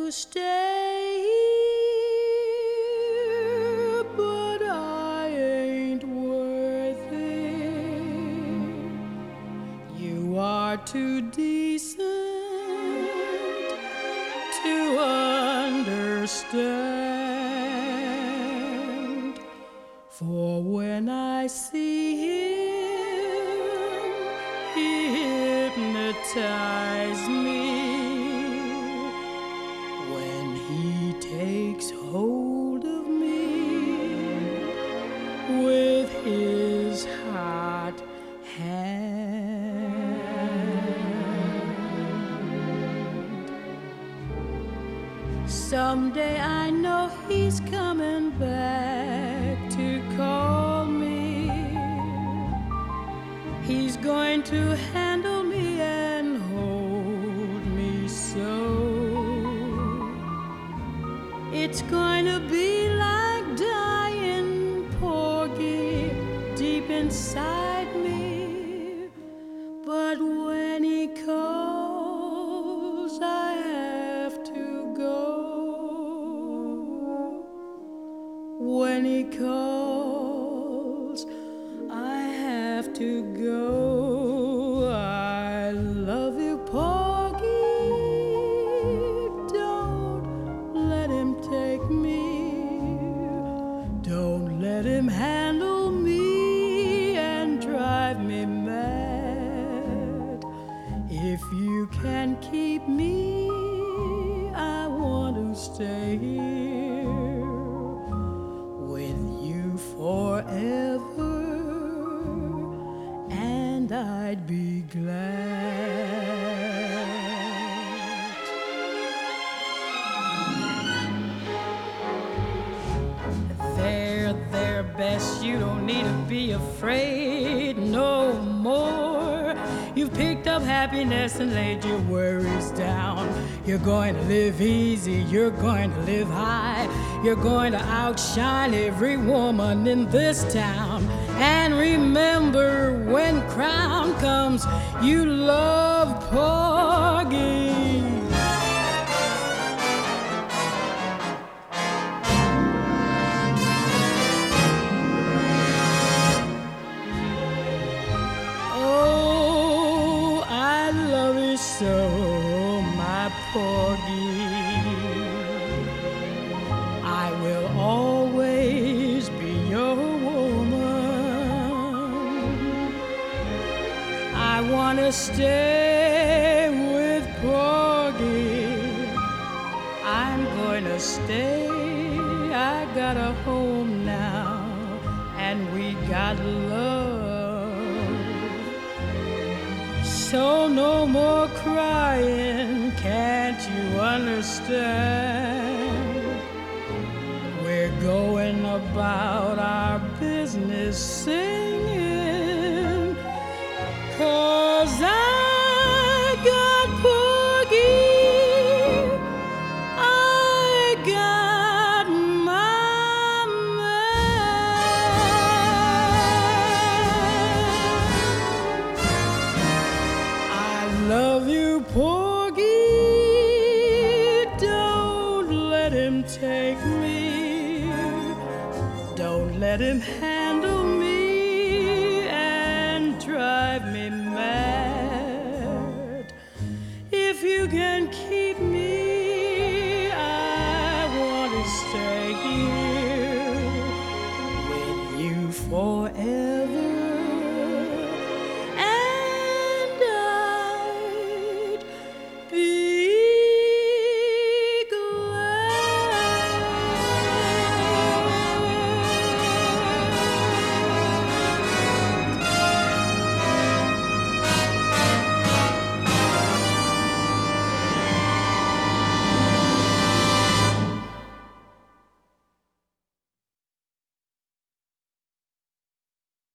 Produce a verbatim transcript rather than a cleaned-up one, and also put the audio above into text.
to stay here, but I ain't worth it. You are too decent to understand. For when I see him, he hypnotizes me. When he takes hold of me with his hot hand. Someday I know he's coming back to call me. He's going to handle me and hold me so. It's going to be like dying, Porgy, deep inside me. But when he calls, I have to go. When he calls, I have to go. I love you, Porgy. Don't let him take me. Don't let him handle me and drive me mad. If you can keep me, I want to stay here with you forever, and I'd be glad. There, there, Bess, you don't need to be afraid no more. You've picked up happiness and laid your worries down. You're going to live easy, you're going to live high. You're going to outshine every woman in this town. And remember, when crown comes, you love Porgy. Oh, I love you so, my Porgy. I will always be your woman. I want to stay with Porgy. I'm going to stay. I got a home now, and we got love. So no more crying, can't you understand? We're going about our business singing, 'cause I got Porgy, I got my man. I love you, Porgy. Don't let him take me. Don't let him handle me and drive me mad. If you can keep